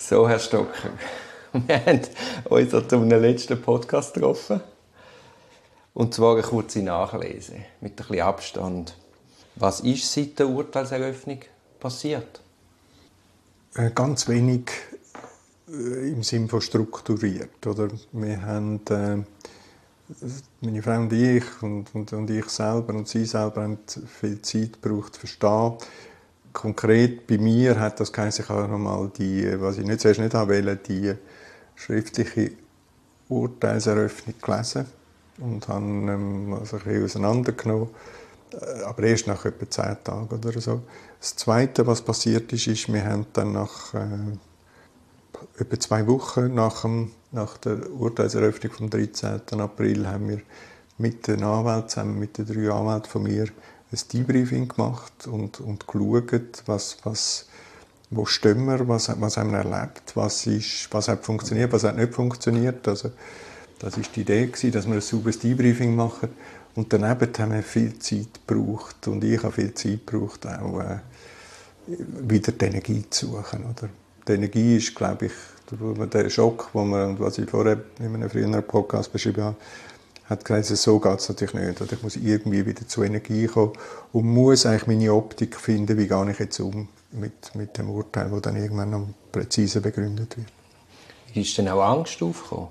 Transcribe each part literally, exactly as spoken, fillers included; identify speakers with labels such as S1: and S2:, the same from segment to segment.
S1: So, Herr Stocker, wir haben uns zu einem letzten Podcast getroffen. Und zwar eine kurze Nachlese mit ein bisschen Abstand. Was ist seit der Urteilseröffnung passiert?
S2: Äh, ganz wenig äh, im Sinne von strukturiert. Oder? Wir haben, äh, meine Frau und ich und, und, und ich selber und sie selber haben viel Zeit gebraucht zu verstehen. Konkret bei mir hat das geheißen, ich habe nochmal die, was ich nicht zuerst nicht wollte, die schriftliche Urteilseröffnung gelesen und habe ähm, also ein bisschen auseinandergenommen, aber erst nach etwa zehn Tagen oder so. Das Zweite, was passiert ist, ist, wir haben dann nach äh, etwa zwei Wochen nach, dem, nach der Urteilseröffnung vom dreizehnten April haben wir mit den Anwälten, zusammen mit den drei Anwälten von mir, ein Debriefing gemacht und, und geschaut, was, was, wo stehen wir, was, was haben wir erlebt, was, ist, was hat funktioniert, was hat nicht funktioniert. Also, das war die Idee, dass wir ein sauberes Debriefing machen. Und daneben haben wir viel Zeit gebraucht und ich habe viel Zeit gebraucht, auch äh, wieder die Energie zu suchen. Oder? Die Energie ist, glaube ich, der Schock, den wir, was ich vorher in einem früheren Podcast beschrieben habe, hat gesagt, so geht es natürlich nicht. Oder ich muss irgendwie wieder zur Energie kommen und muss eigentlich meine Optik finden, wie gehe ich jetzt um mit, mit dem Urteil, das dann irgendwann noch präzise begründet wird.
S1: Ist denn auch Angst aufgekommen?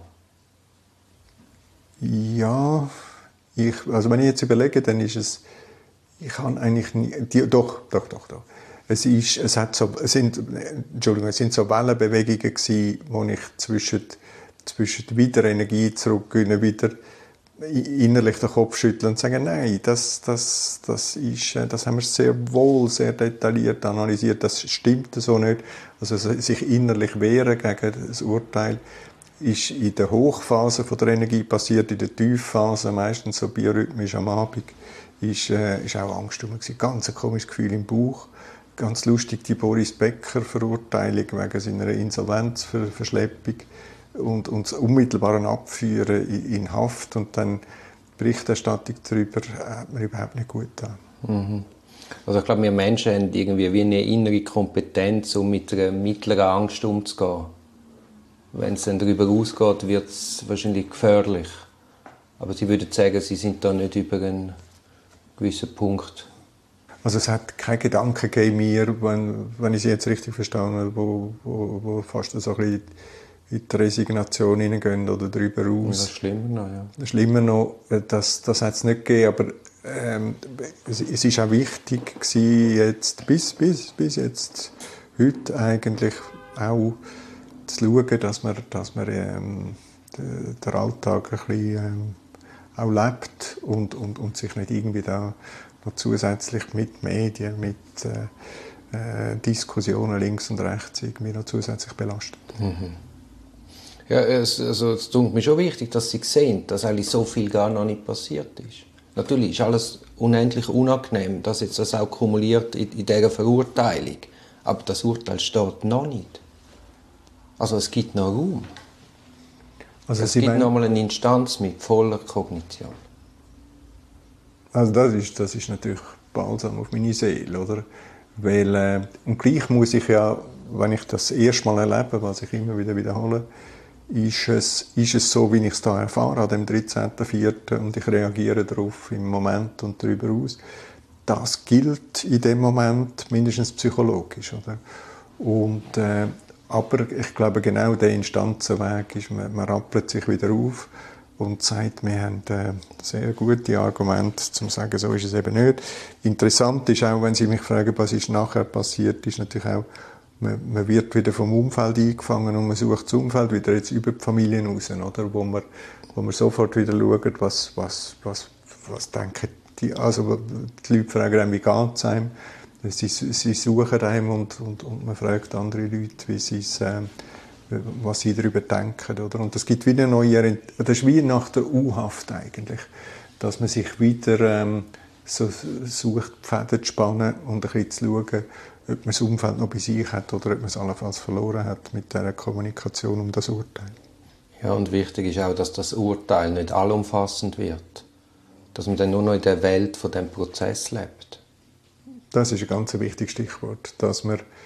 S2: Ja, ich, also wenn ich jetzt überlege, dann ist es, ich habe eigentlich nie, die, doch, doch, doch, doch. Es ist, es hat so, es sind, Entschuldigung, es sind so Wellenbewegungen gewesen, wo ich zwischen, zwischen wieder Energie zurückgewinnen, wieder innerlich den Kopf schütteln und sagen, nein, das, das, das, ist, das haben wir sehr wohl, sehr detailliert analysiert, das stimmt so nicht. Also sich innerlich wehren gegen das Urteil ist in der Hochphase von der Energie passiert, in der Tiefphase, meistens so biorhythmisch am Abend, ist, äh, ist auch Angst rum gewesen. Ganz ein komisches Gefühl im Bauch. Ganz lustig die Boris Becker Verurteilung wegen seiner Insolvenzverschleppung. Und, und das unmittelbare Abführen in Haft und dann Berichterstattung darüber hat mir überhaupt nicht gut getan.
S1: Mhm. Also ich glaube, wir Menschen haben irgendwie wie eine innere Kompetenz, um mit einer mittleren Angst umzugehen. Wenn es dann darüber ausgeht, wird es wahrscheinlich gefährlich. Aber Sie würden sagen, Sie sind da nicht über einen gewissen Punkt.
S2: Also es hat keinen Gedanken gegeben mir, wenn, wenn ich Sie jetzt richtig verstanden habe, wo, wo, wo fast so ein bisschen in die Resignation hineingehen oder darüber raus.
S1: Das ist schlimmer noch, ja.
S2: Das Schlimmer noch, das, das hat es nicht gegeben, aber ähm, es, es ist auch wichtig gewesen, jetzt, bis, bis, bis jetzt, heute eigentlich auch zu schauen, dass man, dass man ähm, den, den Alltag ein bisschen ähm, auch lebt und, und, und sich nicht irgendwie da noch zusätzlich mit Medien, mit äh, äh, Diskussionen links und rechts irgendwie noch zusätzlich belastet.
S1: Mhm. Ja, es, also, es tut mir schon wichtig, dass Sie sehen, dass eigentlich so viel gar noch nicht passiert ist. Natürlich ist alles unendlich unangenehm, dass jetzt das auch kumuliert in, in dieser Verurteilung. Aber das Urteil steht noch nicht. Also es gibt noch Raum. Also es Sie gibt noch mal eine Instanz mit voller Kognition.
S2: Also das ist, das ist natürlich Balsam auf meine Seele, oder? Weil, äh, und gleich muss ich ja, wenn ich das erste Mal erlebe, was ich immer wieder wiederhole, ist es, ist es so, wie ich es da erfahre, an dem dreizehnten vierten und ich reagiere darauf im Moment und darüber aus. Das gilt in dem Moment mindestens psychologisch, oder? Und, äh, aber ich glaube, genau der Instanzenweg ist, man, man rappelt sich wieder auf und sagt, wir haben äh, sehr gute Argumente, um zu sagen, so ist es eben nicht. Interessant ist auch, wenn Sie mich fragen, was ist nachher passiert, ist natürlich auch, man, man wird wieder vom Umfeld eingefangen und man sucht das Umfeld wieder jetzt über die Familien raus, oder? Wo man, wo man sofort wieder schaut, was, was, was, was denken die, also die Leute fragen einem, wie geht es einem? Sie, sie suchen einem und, und, und man fragt andere Leute, wie sie es, äh, was sie darüber denken. Oder? Und das gibt wieder eine neue, das ist wie nach der U-Haft eigentlich, dass man sich wieder ähm, so sucht, die Fäden zu spannen und ein bisschen zu schauen, ob man das Umfeld noch bei sich hat oder ob man es allenfalls verloren hat mit dieser Kommunikation um das Urteil.
S1: Ja, und wichtig ist auch, dass das Urteil nicht allumfassend wird. Dass man dann nur noch in der Welt von dem Prozess lebt.
S2: Das ist ein ganz wichtiges Stichwort, dass man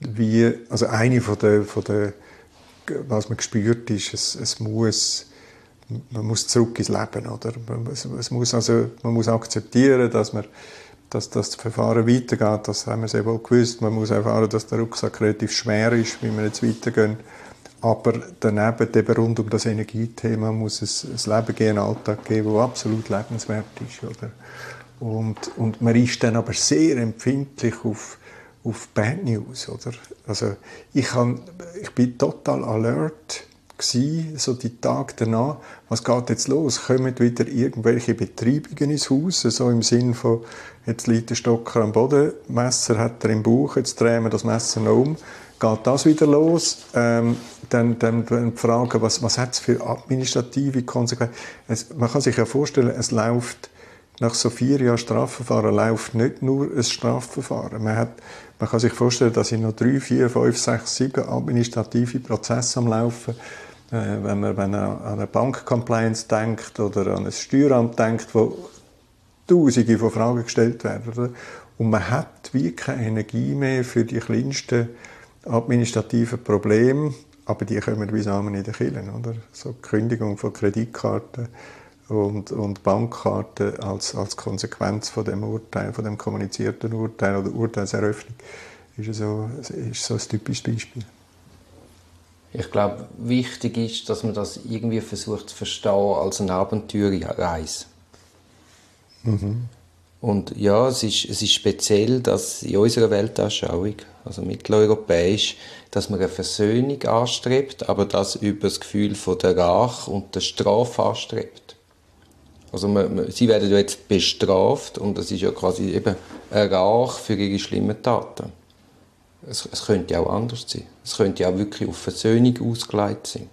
S2: wie, also eine von der, von der, was man spürt, ist, es, es muss, man muss zurück ins Leben, oder? Es, es muss also, man muss akzeptieren, dass man, dass das Verfahren weitergeht, das haben wir sehr wohl gewusst. Man muss erfahren, dass der Rucksack relativ schwer ist, wie wir jetzt weitergehen. Aber daneben, eben rund um das Energiethema, muss es ein Leben geben, einen Alltag geben, der absolut lebenswert ist, oder? Und, und man ist dann aber sehr empfindlich auf, auf Bad News, oder? Also ich, kann, ich bin total alert gewesen, so die Tage danach, was geht jetzt los? Kommen wieder irgendwelche Betreibungen ins Haus, so im Sinn von, jetzt liegt der Stocker am Boden, Messer hat er im Bauch, jetzt drehen wir das Messer noch um. Geht das wieder los? Ähm, dann, dann, dann fragen, was, was hat es für administrative Konsequenzen? Es, man kann sich ja vorstellen, es läuft nach so vier Jahren Strafverfahren läuft nicht nur ein Strafverfahren. Man, hat, man kann sich vorstellen, dass in noch drei, vier, fünf, sechs, sieben administrative Prozesse am Laufen. Äh, wenn man, wenn man an eine Bankcompliance denkt oder an ein Steueramt denkt, wo Tausende von Fragen gestellt werden. Oder? Und man hat wie keine Energie mehr für die kleinsten administrativen Probleme, aber die kommen wie Samen in den Kirchen, oder? So die Kündigung von Kreditkarten und, und Bankkarten als, als Konsequenz von dem Urteil, von dem kommunizierten Urteil oder Urteilseröffnung, ist so, ist so ein typisches Beispiel.
S1: Ich glaube, wichtig ist, dass man das irgendwie versucht zu verstehen als eine Abenteuerreise. Mhm. Und ja, es ist, es ist speziell, dass in unserer Weltanschauung, also mitteleuropäisch, dass man eine Versöhnung anstrebt, aber das über das Gefühl von der Rache und der Strafe anstrebt. Also man, man, sie werden jetzt bestraft und das ist ja quasi eben eine Rache für ihre schlimmen Taten. Es, es könnte auch anders sein. Es könnte auch wirklich auf Versöhnung ausgelegt sein.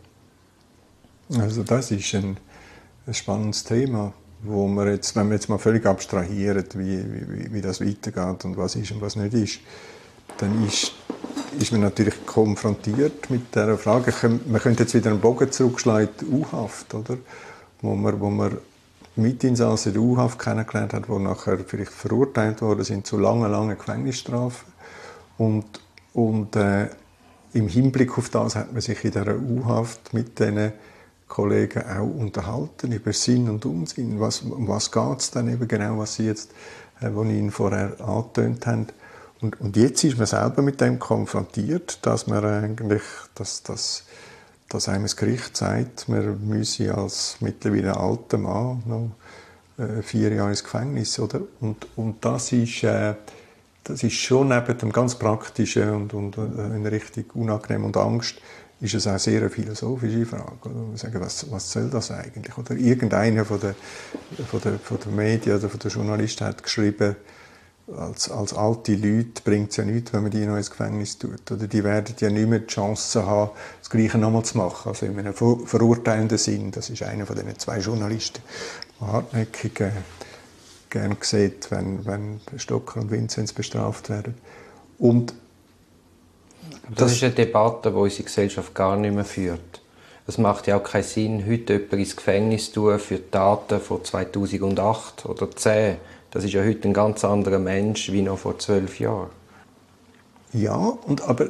S2: Also das ist ein, ein spannendes Thema, wo wir jetzt, wenn wir jetzt mal völlig abstrahieren, wie, wie, wie das weitergeht und was ist und was nicht ist, dann ist, ist man natürlich konfrontiert mit dieser Frage. Man könnte jetzt wieder einen Bogen zurückschlagen in die U-Haft, oder? Wo man, wo man Mitinsassen der U-Haft kennengelernt hat, die nachher vielleicht verurteilt worden sind zu langen, langen Gefängnisstrafen. Und, und äh, im Hinblick auf das hat man sich in dieser U-Haft mit diesen Kollegen auch unterhalten über Sinn und Unsinn. Was, um was geht es dann eben genau, was Sie jetzt, äh, was ich Ihnen vorher angetönt haben. Und, und jetzt ist man selber mit dem konfrontiert, dass man eigentlich, dass, dass, dass einem das Gericht sagt, man müsse als mittlerweile alter Mann noch äh, vier Jahre ins Gefängnis, oder? Und, und das ist, äh, das ist schon neben dem ganz Praktischen und, und äh, in richtig unangenehm und Angst, ist es auch sehr eine philosophische Frage. Oder? Sagen, was, was soll das eigentlich? Oder irgendeiner von der, von der, von der Medien oder von der Journalisten hat geschrieben, als, als alte Leute bringt es ja nichts, wenn man die noch ins Gefängnis tut. Oder die werden ja nicht mehr die Chance haben, das Gleiche nochmal zu machen. Also in einem ver verurteilenden Sinn. Das ist einer von diesen zwei Journalisten, der hartnäckig äh, gerne sieht, wenn, wenn Stocker und Vinzenz bestraft werden. Und
S1: das, das ist eine Debatte, die unsere Gesellschaft gar nicht mehr führt. Es macht ja auch keinen Sinn, heute jemanden ins Gefängnis zu tun für Taten von zweitausendacht oder zweitausendzehn. Das ist ja heute ein ganz anderer Mensch wie noch vor zwölf Jahren.
S2: Ja, und aber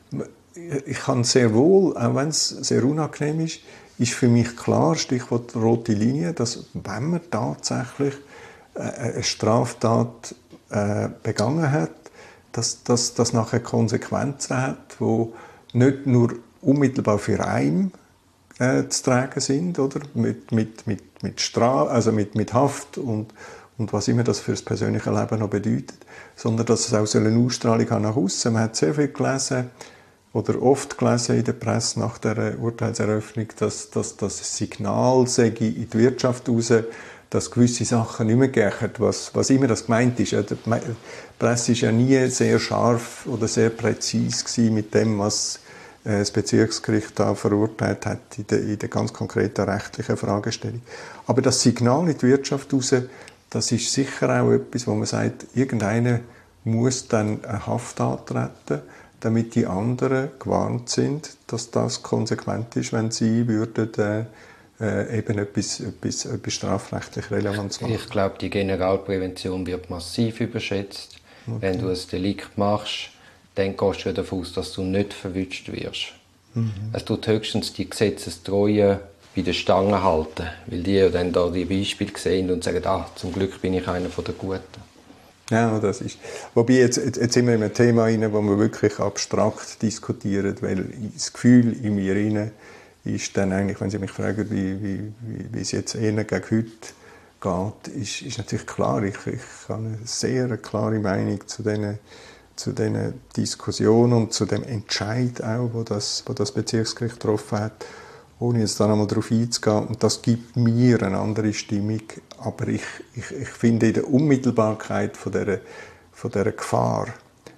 S2: ich kann sehr wohl, auch wenn es sehr unangenehm ist, ist für mich klar, Stichwort rote Linie, dass wenn man tatsächlich eine Straftat äh, begangen hat, dass das nachher Konsequenzen hat, die nicht nur unmittelbar für einen äh, zu tragen sind, oder? Mit, mit, mit, mit, Stra also mit, mit Haft und, und was immer das für das persönliche Leben noch bedeutet, sondern dass es auch so eine Ausstrahlung hat nach außen. Man hat sehr viel gelesen oder oft gelesen in der Presse nach der Urteilseröffnung, dass, dass das Signal sei in die Wirtschaft raus, dass gewisse Sachen nicht mehr gehen, was, was immer das gemeint ist. Die Presse war ja nie sehr scharf oder sehr präzise mit dem, was das Bezirksgericht da verurteilt hat in der, in der ganz konkreten rechtlichen Fragestellung. Aber das Signal in die Wirtschaft raus, das ist sicher auch etwas, wo man sagt, irgendeiner muss dann eine Haft antreten, damit die anderen gewarnt sind, dass das konsequent ist, wenn sie würden, äh, Äh, eben etwas, etwas, etwas strafrechtlich Relevanz machen.
S1: Ich glaube, die Generalprävention wird massiv überschätzt. Okay. Wenn du ein Delikt machst, dann gehst du davon aus, dass du nicht verwünscht wirst. Mhm. Es tut höchstens die Gesetzestreue bei den Stangen halten, weil die ja dann da die Beispiele sehen und sagen, ah, zum Glück bin ich einer von der Guten.
S2: Ja, das ist. Wobei, jetzt, jetzt, jetzt sind wir in einem Thema rein, wo wir wirklich abstrakt diskutieren, weil das Gefühl in mir rein ist dann eigentlich, wenn Sie mich fragen, wie, wie, wie, wie es jetzt eher gegen heute geht, ist, ist natürlich klar, ich, ich habe eine sehr klare Meinung zu diesen, zu diesen Diskussionen und zu dem Entscheid auch, wo das, wo das Bezirksgericht getroffen hat, ohne jetzt da nochmal darauf einzugehen. Und das gibt mir eine andere Stimmung. Aber ich, ich, ich finde in der Unmittelbarkeit von dieser, von dieser Gefahr,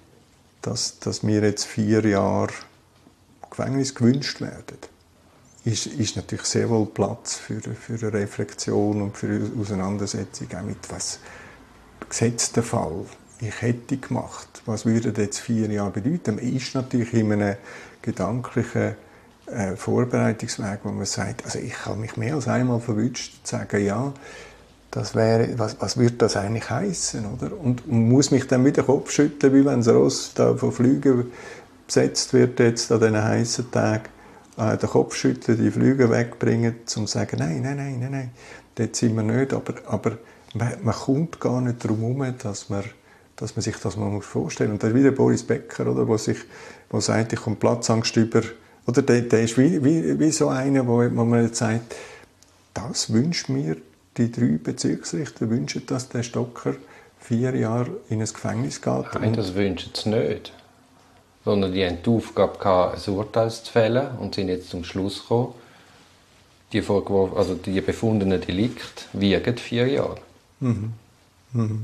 S2: dass, dass mir jetzt vier Jahre Gefängnis gewünscht werden, ist, ist natürlich sehr wohl Platz für, für eine Reflexion und für eine Auseinandersetzung auch mit was gesetzter Fall ich hätte gemacht. Was würde jetzt vier Jahre bedeuten? Man ist natürlich in einem gedanklichen äh, Vorbereitungsweg, wo man sagt, also ich habe mich mehr als einmal verwünscht, zu sagen, ja, das wäre, was, was würde das eigentlich heißen, oder? Und, und muss mich dann wieder den Kopf schütteln, wie wenn das Ross da von Flügen besetzt wird jetzt an diesen heißen Tagen, äh, den Kopf schütteln, die Flüge wegbringen, um zu sagen, nein, nein, nein, nein, nein, dort sind wir nicht. Aber, aber man, man kommt gar nicht darum herum, dass man, dass man sich das mal vorstellen muss. Und das ist wieder Boris Becker, oder, wo, sich, wo sagt, ich komme Platzangst über, oder der, der ist wie, wie, wie so einer, wo, wo man jetzt sagt, das wünscht mir die drei Bezirksrichter, wünschen, dass der Stocker vier Jahre in ein Gefängnis geht.
S1: Nein, das wünschen sie nicht. Sondern die hatten die Aufgabe, ein Urteil zu fällen und sind jetzt zum Schluss gekommen, die, also die befundenen Delikte wiegen vier Jahre.
S2: Mhm. Mhm.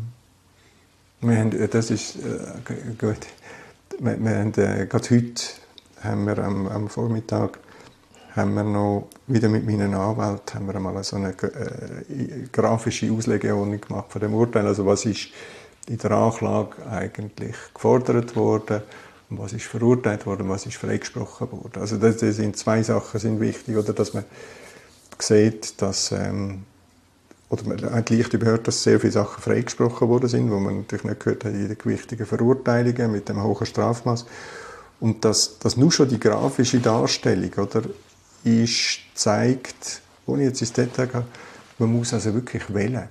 S2: Wir haben, das ist äh, gut. Wir, wir haben, äh, gerade heute haben wir am, am Vormittag haben wir noch wieder mit meinen Anwälten haben wir mal so eine äh, grafische Auslegeordnung gemacht von dem Urteil. Also was ist in der Anklage eigentlich gefordert worden und was ist verurteilt worden, was ist freigesprochen worden. Also das, das sind zwei Sachen sind wichtig, oder dass man sieht, dass ähm, oder man hat leicht überhört, dass sehr viele Sachen freigesprochen worden sind, wo man natürlich nicht gehört hat in den gewichtigen Verurteilungen mit dem hohen Strafmaß. Und dass, dass nur schon die grafische Darstellung, oder, ist, zeigt, ohne jetzt ins Detail gehe, man muss also wirklich wählen,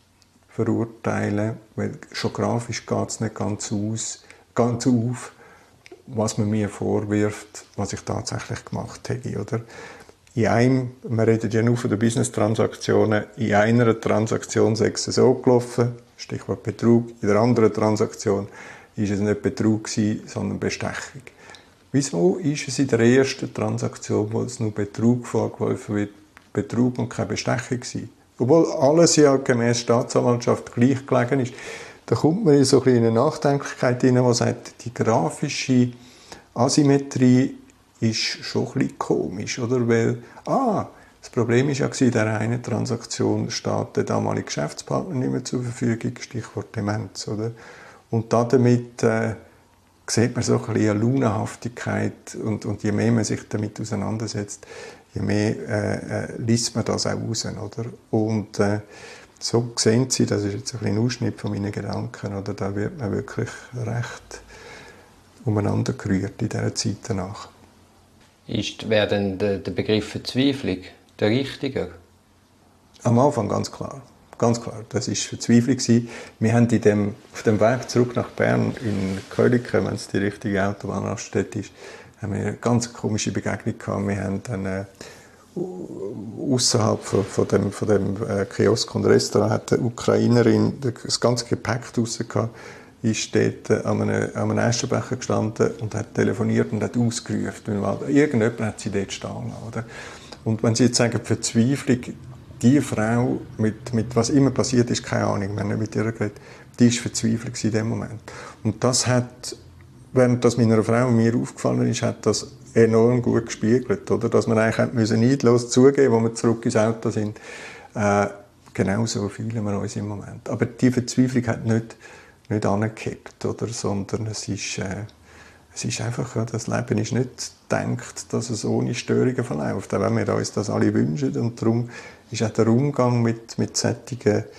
S2: verurteilen, weil schon grafisch geht es nicht ganz, aus, ganz auf, was man mir vorwirft, was ich tatsächlich gemacht hätte, oder? In einem, wir reden ja nur von den Business-Transaktionen, in einer Transaktion sei es so gelaufen, Stichwort Betrug, in der anderen Transaktion ist es nicht Betrug gewesen, sondern Bestechung. Wieso ist es in der ersten Transaktion, wo es nur Betrug vorgeworfen wird, Betrug und keine Bestechung gewesen? Obwohl alles ja gemäß Staatsanwaltschaft gleich gelegen ist. Da kommt man in so eine Nachdenklichkeit hinein, die sagt, die grafische Asymmetrie ist schon ein bisschen komisch, oder? Weil, ah, das Problem ist ja, in dieser einen Transaktion steht der damalige Geschäftspartner nicht mehr zur Verfügung, Stichwort Demenz, oder? Und damit äh, sieht man so ein bisschen eine Launenhaftigkeit und, und je mehr man sich damit auseinandersetzt, je mehr äh, äh, liest man das auch raus, oder? Und äh, so sehen Sie, das ist jetzt ein, ein Ausschnitt von meinen Gedanken, oder? Da wird man wirklich recht umeinander gerührt in dieser Zeit danach.
S1: Ist, wäre denn der, der Begriff Verzweiflung der richtige?
S2: Am Anfang ganz klar. Ganz klar, das war Verzweiflung. Wir haben in dem, auf dem Weg zurück nach Bern, in Köliken, wenn es die richtige Autobahnraststätte ist, haben wir eine ganz komische Begegnung gehabt. Wir haben dann äh, außerhalb von, von dem, von dem äh, Kiosk und Restaurant hat eine Ukrainerin das ganze Gepäck draussen gehabt, ist dort äh, an einem, an einem Aschenbecher gestanden und hat telefoniert und hat ausgerufen. Irgendjemand hat sie dort stehen lassen, oder? Und wenn Sie jetzt sagen, Verzweiflung, die Frau, mit, mit was immer passiert ist, keine Ahnung, wir haben nicht mit ihr geredet, die war verzweifelt in dem Moment. Und das hat, während das meiner Frau und mir aufgefallen ist, hat das enorm gut gespiegelt, oder? Dass wir eigentlich müssen neidlos zugeben, als wir zurück ins Auto sind. Äh, genau so fühlen wir uns im Moment. Aber die Verzweiflung hat nicht, nicht angekippt, oder? Sondern es ist, äh, es ist einfach, ja, das Leben ist nicht gedacht, dass es ohne Störungen verläuft, auch wenn wir uns das alle wünschen. Und darum ist auch der Umgang mit, mit solchen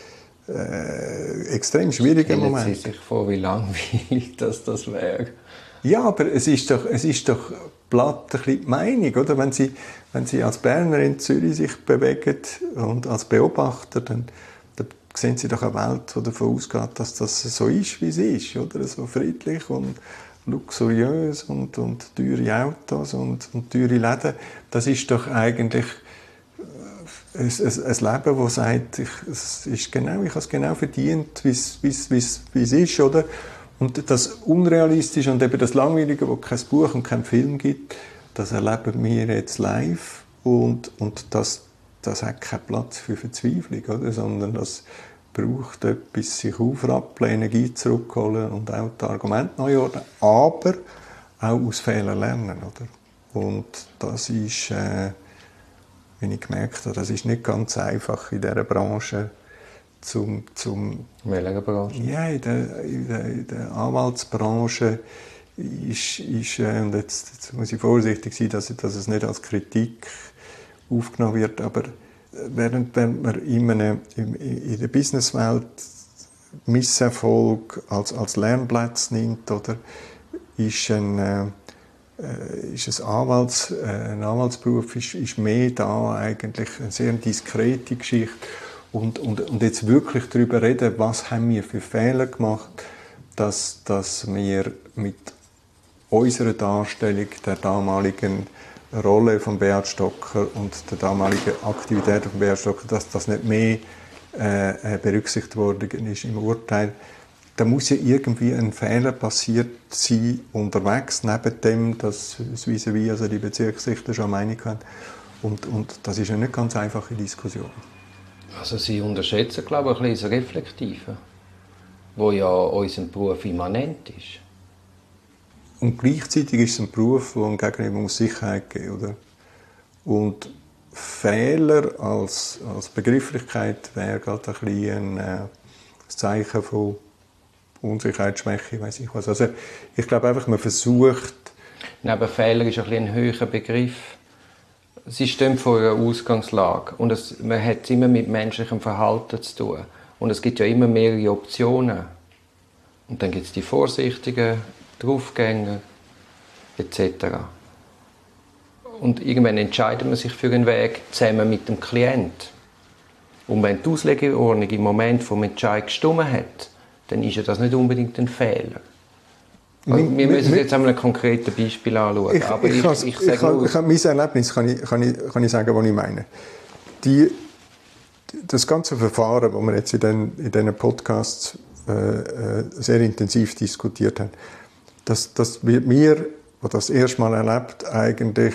S2: äh, extrem schwieriger Moment.
S1: Stellen Sie sich vor, wie langweilig das, das wäre.
S2: Ja, aber es ist doch, es ist doch platt ein bisschen die Meinung, oder? Wenn Sie, wenn Sie als Berner in Zürich sich bewegen und als Beobachter, dann, dann sehen Sie doch eine Welt, die davon ausgeht, dass das so ist, wie es ist, oder? So friedlich und luxuriös und, und teure Autos und, und teure Läden. Das ist doch eigentlich ein, ein, ein Leben, das sagt, ich, es ist genau, ich habe es genau verdient, wie es, wie es, wie es, wie es ist, oder? Und das Unrealistische und eben das Langweilige, wo kein Buch und kein Film gibt, das erleben wir jetzt live und, und das, das hat keinen Platz für Verzweiflung, oder? Sondern das braucht etwas, sich aufrappeln, Energie zurückholen und auch die Argumente neu ordnen, aber auch aus Fehlern lernen, oder? Und das ist, äh, wie ich gemerkt habe, das ist nicht ganz einfach in dieser Branche, zum, zum
S1: Welche Branche?
S2: Ja, in der, in der, in der Anwaltsbranche ist, ist äh, und jetzt, jetzt muss ich vorsichtig sein, dass, dass es nicht als Kritik aufgenommen wird, aber während wenn man in, einem, in, in der Businesswelt Misserfolg als, als Lernplatz nimmt, oder ist ein, äh, ist ein, Anwalts, äh, ein Anwaltsberuf ist, ist mehr da eigentlich eine sehr diskrete Geschichte. Und, und, und jetzt wirklich darüber reden, was haben wir für Fehler gemacht, dass, dass wir mit unserer Darstellung der damaligen Rolle von Beat Stocker und der damaligen Aktivität von Beat Stocker, dass das nicht mehr äh, berücksichtigt worden ist im Urteil. Da muss ja irgendwie ein Fehler passiert sein unterwegs, neben dem, dass das vis-à-vis, also die Bezirksrichter schon Meinung haben. Und, und das ist eine nicht ganz einfache Diskussion.
S1: Also Sie unterschätzen, glaube ich, ein bisschen das Reflektive, wo ja unserem Beruf immanent ist.
S2: Und gleichzeitig ist es ein Beruf, der gegenüber Sicherheit geben muss, oder? Und Fehler als, als Begrifflichkeit wäre gerade ein, bisschen ein äh, Zeichen von Unsicherheit, Schwäche, weiß ich was. Also ich glaube einfach, man versucht...
S1: Neben Fehler ist ein, bisschen ein höherer Begriff. Sie stehen vor einer Ausgangslage und es, man hat es immer mit menschlichem Verhalten zu tun. Und es gibt ja immer mehrere Optionen. Und dann gibt es die Vorsichtigen, Draufgänger et cetera. Und irgendwann entscheidet man sich für einen Weg zusammen mit dem Klient. Und wenn die Auslegeordnung im Moment vom Entscheid gestimmt hat, dann ist ja das nicht unbedingt ein Fehler. Also wir müssen jetzt einmal ein konkretes Beispiel anschauen.
S2: Ich,
S1: aber
S2: ich, ich, ich, ich, kann, ich kann, mein Erlebnis kann ich, kann, ich, kann ich sagen, was ich meine. Die, das ganze Verfahren, das wir jetzt in diesen in den Podcasts äh, sehr intensiv diskutiert haben, das, das wird mir, die das erste Mal erlebt, eigentlich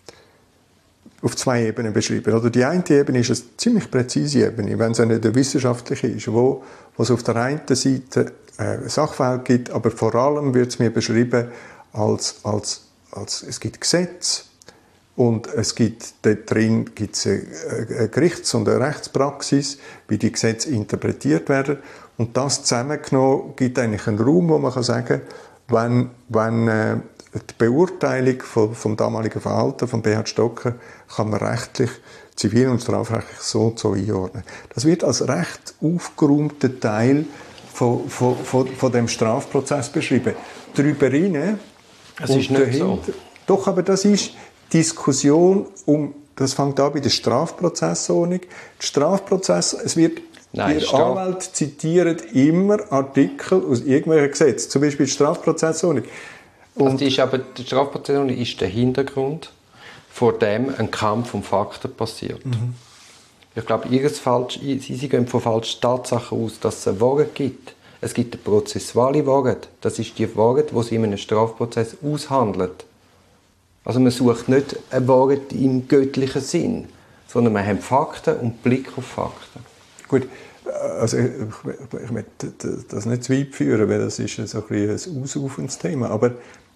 S2: auf zwei Ebenen beschrieben. Oder die eine Ebene ist eine ziemlich präzise Ebene, wenn es nicht eine wissenschaftliche ist, wo, wo es auf der einen Seite äh, Sachverhalt gibt, aber vor allem wird es mir beschrieben als, als, als es gibt Gesetze und es gibt dort drin gibt's eine, eine Gerichts- und eine Rechtspraxis, wie die Gesetze interpretiert werden, und das zusammengenommen gibt eigentlich einen Raum, wo man kann sagen, wenn, wenn äh, die Beurteilung vom, vom damaligen Verhalten von Beat Stocker kann man rechtlich, zivil- und strafrechtlich so und so einordnen. Das wird als recht aufgeräumter Teil von, von, von, von dem Strafprozess beschrieben. Darüber hinein...
S1: Es ist nicht dahinter, so.
S2: Doch, aber das ist Diskussion um... Das fängt an bei der Strafprozessordnung. Der Strafprozess, es wird...
S1: Nein,
S2: Ihr Anwalt zitiert immer Artikel aus irgendwelchen Gesetzen, zum Beispiel die Strafprozessordnung.
S1: Also die, ist aber, die Strafprozessordnung ist der Hintergrund, vor dem ein Kampf um Fakten passiert. Mhm. Ich glaube, falsch, Sie, Sie gehen von falschen Tatsachen aus, dass es eine Wahrheit gibt. Es gibt eine prozessuale Wahrheit. Das ist die Wahrheit, die Sie in einem Strafprozess aushandelt. Also man sucht nicht eine Wahrheit im göttlichen Sinn, sondern man hat Fakten und Blick auf Fakten.
S2: Gut, also ich, ich, ich möchte das nicht zu weit führen, weil das ist so ein, ein ausufernes Thema. Aber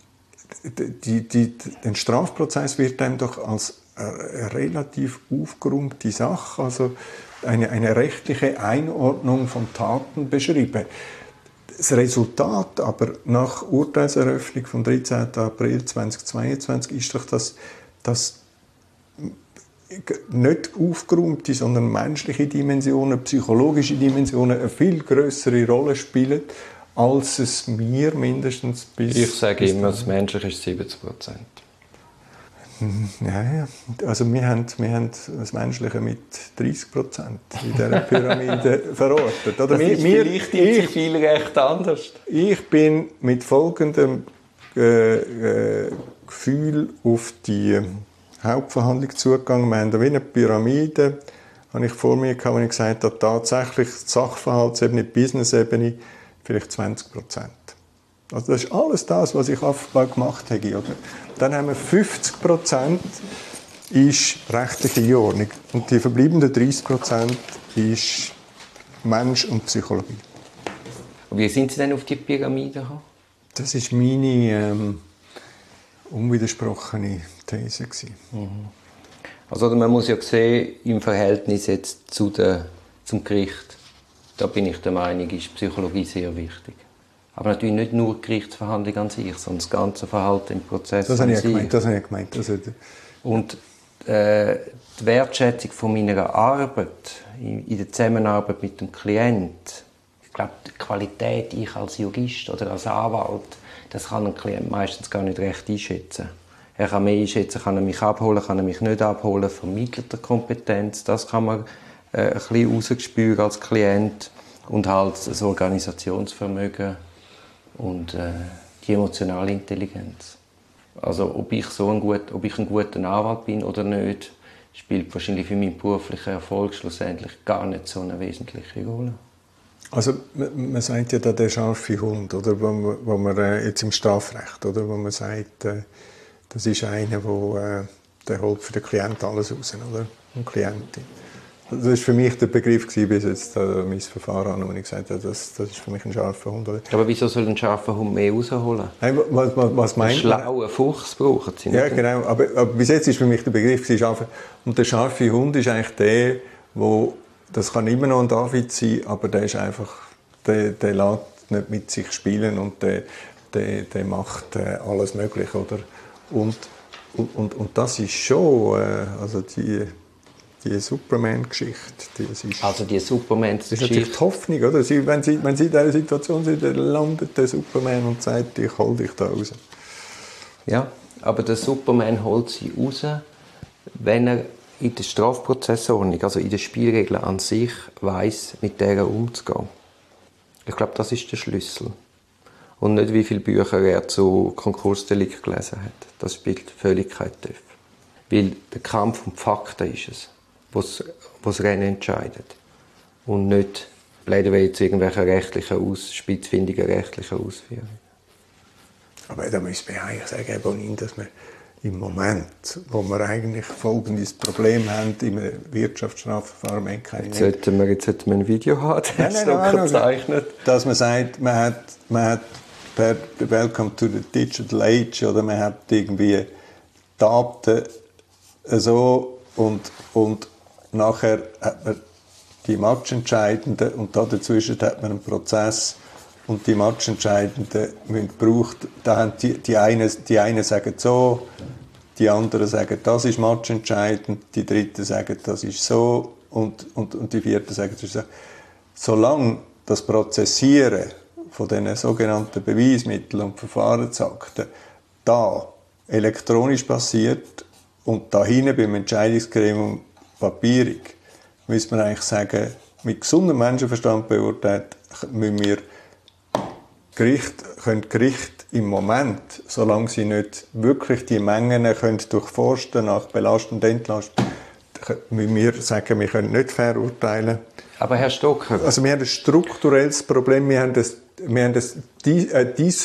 S2: die, die, der Strafprozess wird dann doch als eine relativ aufgeräumte Sache, also eine, eine rechtliche Einordnung von Taten beschrieben. Das Resultat aber nach Urteilseröffnung vom dreizehnten April zweitausendzweiundzwanzig ist doch, dass, dass nicht aufgeräumte, sondern menschliche Dimensionen, psychologische Dimensionen eine viel größere Rolle spielen, als es mir mindestens bis...
S1: Ich sage bis immer, das Menschliche ist siebzig Prozent.
S2: Ja, ja. Also wir haben, wir haben das Menschliche mit dreißig Prozent in dieser Pyramide verortet. Oder
S1: das
S2: wir,
S1: ist vielleicht im Zivilrecht anders.
S2: Ich bin mit folgendem äh, äh, Gefühl auf die Hauptverhandlung zugegangen. Wir haben da wie eine Pyramide, habe ich vor mir gehabt, wo ich gesagt habe, tatsächlich Sachverhaltsebene, Business-Ebene, vielleicht zwanzig Prozent. Also das ist alles das, was ich gemacht habe. Oder? Dann haben wir fünfzig Prozent ist rechtliche Ordnung und die verbleibenden dreißig Prozent ist Mensch und Psychologie.
S1: Und wie sind Sie denn auf die Pyramide gekommen?
S2: Das ist meine ähm, unwidersprochene These gewesen.
S1: Mhm. Also man muss ja sehen, im Verhältnis jetzt zu der, zum Gericht, da bin ich der Meinung, ist Psychologie sehr wichtig. Aber natürlich nicht nur die Gerichtsverhandlung an sich, sondern das ganze Verhalten im Prozess
S2: das
S1: an
S2: habe ich
S1: sich.
S2: Gemeint, das habe ich gemeint. Also,
S1: und äh, die Wertschätzung von meiner Arbeit, in, in der Zusammenarbeit mit dem Klient, ich glaube, die Qualität, ich als Jurist oder als Anwalt, das kann ein Klient meistens gar nicht recht einschätzen. Er kann mich einschätzen, kann er mich abholen, kann er mich nicht abholen, vermittelt er Kompetenz, das kann man äh, ein bisschen rausspüren als Klient und halt das Organisationsvermögen und äh, die emotionale Intelligenz. Also ob ich, so ein, gut, ob ich ein guter Anwalt bin oder nicht, spielt wahrscheinlich für meinen beruflichen Erfolg schlussendlich gar nicht so eine wesentliche Rolle.
S2: Also man, man sagt ja da der scharfe Hund, oder, wo man, wo man äh, jetzt im Strafrecht, oder, wo man sagt, äh, das ist einer, wo, äh, der holt für den Klienten alles raus, oder? Eine Klientin. Das war für mich der Begriff gewesen, bis jetzt äh, mein Verfahren an, wo ich gesagt habe, das, das ist für mich ein scharfer Hund. Oder?
S1: Aber wieso soll ein scharfer Hund mehr rausholen?
S2: Nein, was, was, was meint
S1: man? Einen schlauen Fuchs brauchen sie nicht.
S2: Ja, genau. Aber, aber bis jetzt ist für mich der Begriff gewesen, scharfer. Und der scharfe Hund ist eigentlich der, wo, das kann immer noch ein David sein, aber der ist einfach, der, der lässt nicht mit sich spielen und der, der, der macht äh, alles Mögliche, oder? Und, und, und, und das ist schon, äh, also die, die Superman-Geschichte. Die ist,
S1: also die Superman-Geschichte.
S2: Das ist natürlich die Hoffnung, oder? Sie, wenn, Sie, wenn Sie in dieser Situation sind, dann landet der Superman und sagt, ich hol dich da raus.
S1: Ja, aber der Superman holt sie raus, wenn er in der Strafprozessordnung, also in den Spielregeln an sich, weiss, mit der umzugehen. Ich glaube, das ist der Schlüssel. Und nicht, wie viele Bücher er zu Konkursdelikt gelesen hat. Das spielt völlig keine Töpfe. Weil der Kampf um die Fakten ist es, was das Rennen entscheidet. Und nicht leider zu irgendwelchen rechtlichen Aus, spitzfindigen rechtlichen Ausführungen.
S2: Aber da müssen wir eigentlich sagen, Bonin, dass wir im Moment, wo wir eigentlich folgendes Problem haben, im Wirtschaftsstrafverfahren,
S1: jetzt sollten wir jetzt sollten wir ein Video haben,
S2: das
S1: ist so gezeichnet.
S2: Dass man sagt, man hat, man hat per Welcome to the Digital Age, oder man hat irgendwie Daten so und, und nachher hat man die Matchentscheidenden und da dazwischen hat man einen Prozess und die Matchentscheidenden müssen gebraucht, da haben die, die, einen, die einen sagen so, die anderen sagen, das ist matchentscheidend, die dritten sagen, das ist so und, und, und die vierten sagen, das ist so. Solange das Prozessieren von diesen sogenannten Beweismitteln und Verfahrensakten da elektronisch passiert und da hinten beim Entscheidungsgremium papierig, müsste man eigentlich sagen, mit gesundem Menschenverstand beurteilt, müssen wir Gericht, können Gericht im Moment, solange sie nicht wirklich die Mengen können durchforsten nach Belastung und Entlastung, müssen wir sagen, wir können nicht fair urteilen.
S1: Aber Herr Stocker...
S2: Also wir haben ein strukturelles Problem, wir haben, das, wir haben das, eine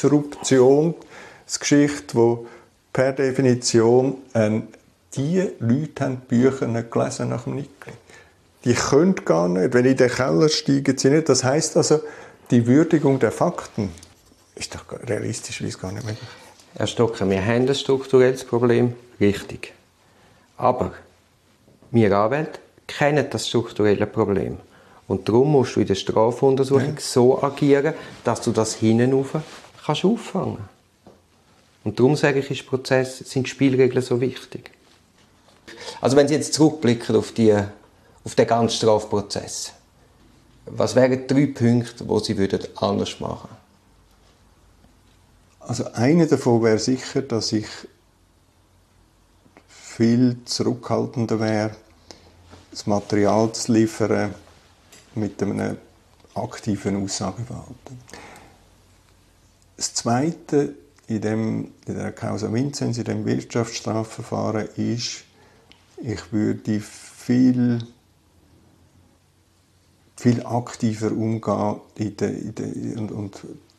S2: Disruptionsgeschichte, wo per Definition ein, die Leute haben die Bücher nicht gelesen nach dem Nickel. Die können gar nicht, wenn in den Keller steigen sie nicht. Das heisst also, die Würdigung der Fakten ist doch realistischerweise gar nicht möglich.
S1: Herr Stocker, wir haben ein strukturelles Problem, richtig. Aber wir Anwälte kennen das strukturelle Problem. Und darum musst du in der Strafuntersuchung ja. so agieren, dass du das hinten rauf kannst auffangen. Und darum sage ich, ist Prozess, sind die Spielregeln so wichtig. Also wenn Sie jetzt zurückblicken auf, die, auf den ganzen Strafprozess, was wären drei Punkte, die Sie würden anders machen würden?
S2: Also einer davon wäre sicher, dass ich viel zurückhaltender wäre, das Material zu liefern mit einem aktiven Aussageverhalten. Das Zweite in, dem, in der Causa Vinzenz, in dem Wirtschaftsstrafverfahren, ist, ich würde viel, viel aktiver umgehen in der, in der, und, und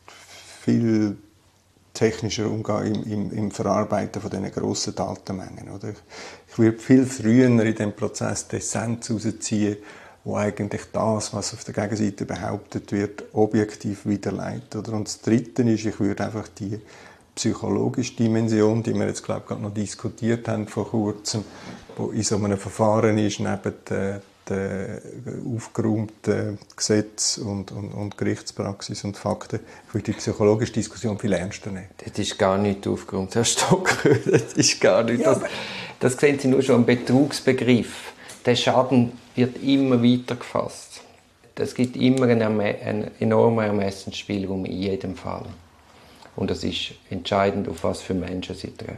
S2: viel technischer umgehen im, im, im Verarbeiten von diesen grossen Datenmengen. Oder? Ich, ich würde viel früher in diesem Prozess die Essenz herausziehen, wo eigentlich das, was auf der Gegenseite behauptet wird, objektiv widerlegt. Oder? Und das Dritte ist, ich würde einfach die psychologische Dimension, die wir jetzt, glaube ich, gerade noch diskutiert haben vor kurzem, wo in so einem Verfahren ist, neben der, der aufgeräumten Gesetz und, und, und Gerichtspraxis und Fakten, ich würde die psychologische Diskussion viel ernster nehmen.
S1: Das ist gar nicht aufgeräumt, Herr Stocker. Das ist gar nicht.
S2: Ja,
S1: das, das sehen Sie nur schon im Betrugsbegriff. Der Schaden wird immer weiter gefasst. Es gibt immer einen, einen enormen Ermessensspielraum in jedem Fall. Und es ist entscheidend, auf was für Menschen Sie treffen.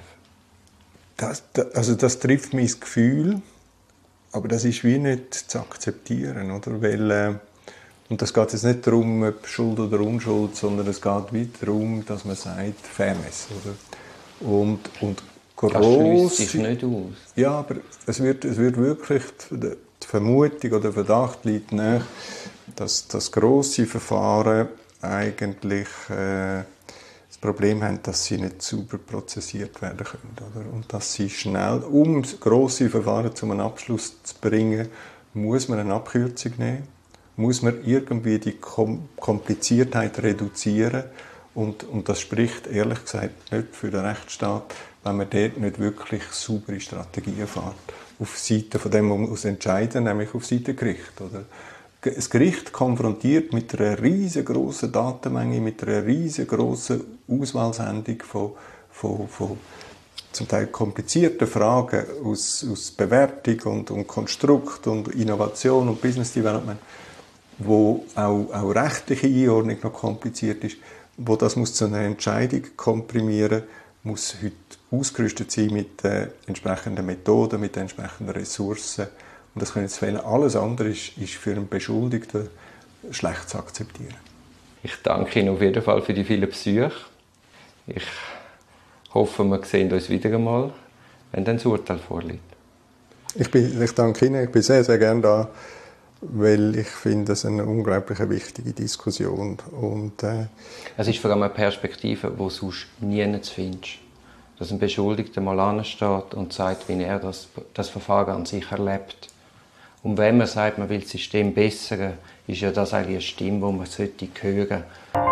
S2: Das, das, also das trifft mein Gefühl, aber das ist wie nicht zu akzeptieren, oder? Weil, äh, und das geht jetzt nicht darum, ob Schuld oder Unschuld, sondern es geht wieder darum, dass man sagt, Fairness, oder? Und, und gross,
S1: das schließt sich nicht aus.
S2: Ja, aber es wird, es wird wirklich, die Vermutung oder der Verdacht liegt nahe, dass das grosse Verfahren eigentlich äh, das Problem haben, dass sie nicht sauber prozessiert werden können. Oder? Und dass sie schnell, um grosse Verfahren zu einem Abschluss zu bringen, muss man eine Abkürzung nehmen, muss man irgendwie die Kom- Kompliziertheit reduzieren und, und das spricht ehrlich gesagt nicht für den Rechtsstaat, wenn man dort nicht wirklich saubere Strategien fährt. Auf Seite von dem, was entscheiden, nämlich auf Seite Gericht. Oder? Das Gericht konfrontiert mit einer riesengroßen Datenmenge, mit einer riesengroßen Auswahlsendung von, von, von zum Teil komplizierten Fragen aus, aus Bewertung und, und Konstrukt und Innovation und Business Development, wo auch, auch rechtliche Einordnung noch kompliziert ist, wo das muss zu einer Entscheidung komprimieren, muss heute ausgerüstet sein mit den entsprechenden Methoden, mit den entsprechenden Ressourcen. Und das können jetzt fehlen. Alles andere ist, ist für einen Beschuldigten schlecht zu akzeptieren.
S1: Ich danke Ihnen auf jeden Fall für die vielen Besuche. Ich hoffe, wir sehen uns wieder einmal, wenn dann das Urteil vorliegt.
S2: Ich, bin, ich danke Ihnen. Ich bin sehr, sehr gerne da, weil ich finde, es eine unglaublich wichtige Diskussion. Und, äh,
S1: es ist vor allem eine Perspektive, die sonst nie zu finden ist. Dass ein Beschuldigter mal ansteht und sagt, wie er das, das Verfahren an sich erlebt. Und wenn man sagt, man will das System bessern, ist ja das eigentlich eine Stimme, die man hören sollte.